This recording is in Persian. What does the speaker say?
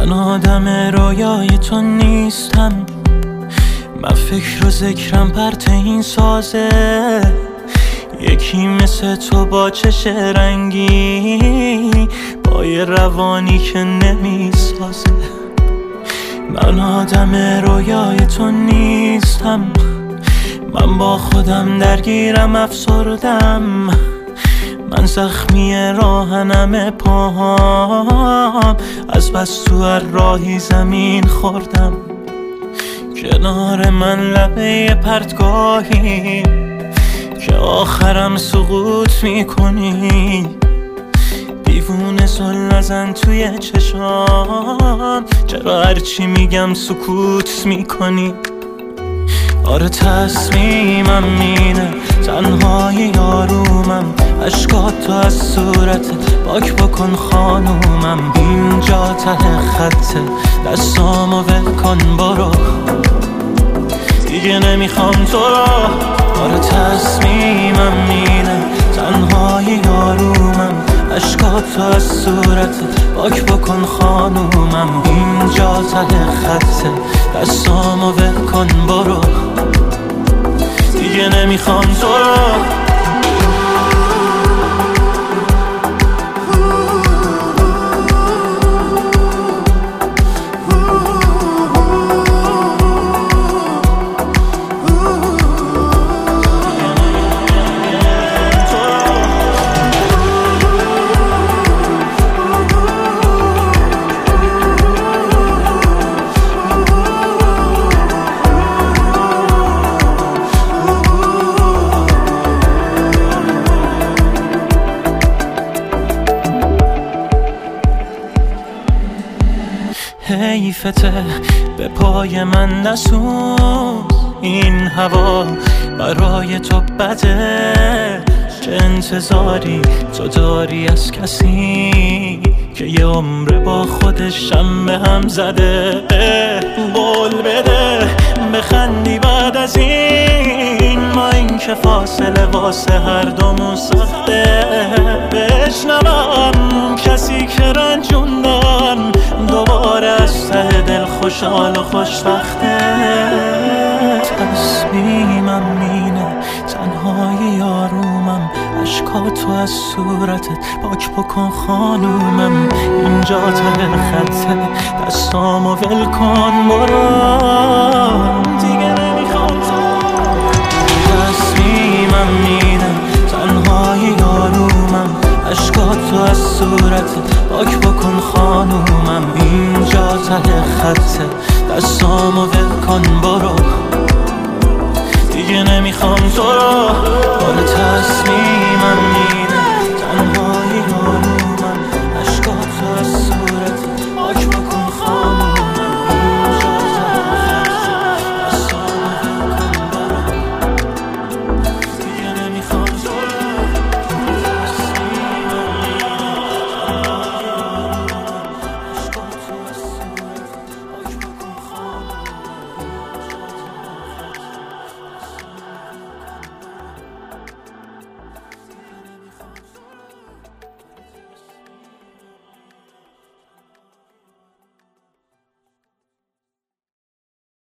من آدم رویای تو نیستم، من فکر و ذکرم پرت این سازه. یکی مثل تو با چش رنگی، با یه روانی که نمیسازه. من آدم رویای تو نیستم، من با خودم درگیرم افسردم. من زخمی راهنم پاهام، از بس تو هر راهی زمین خوردم. کنار من لبه پرتگاهی که آخرم سقوط میکنی. دیوونه زل نزن توی چشام، چرا هرچی میگم سکوت میکنی؟ آره تصمیمم اینه، تنهای یارومم. اشکات تو از صورتت پاک بکن خانومم. اینجا ته خطه، دستامو ول کن برو، دیگه نمیخوام تو را. آره تصمیمم اینه، تنهای یارومم. اشکات تو از صورتت پاک بکن خانومم. اینجا ته خطه، دستامو ول کن برو، دیگه نمیخوام تو را. حیفته به پای من نسوز، این هوا برای تو بده. چه انتظاری تو داری از کسی که یه عمر با خودش هم به هم زده؟ قول بده بخندی بعد از این، ما این که فاصله واسه هر دومون سخته. بشنوم کسی که رنجوندم دوباره از ته دل خوشحال و خوشبخته. تصمیمم اینه، تنهای یارومم. اشکاتو از صورتت پاک بکن خانومم. اینجا ته خطه، دستامو ول کن برو، دیگه نمیخوام تو. تصمیمم اینه، تنهای یارومم. اشکاتو از صورتت پاک بکن خانومم. اینجا ته خطه، دستامو ول کن برو، دیگه نمیخوام تو را. آره تصمیم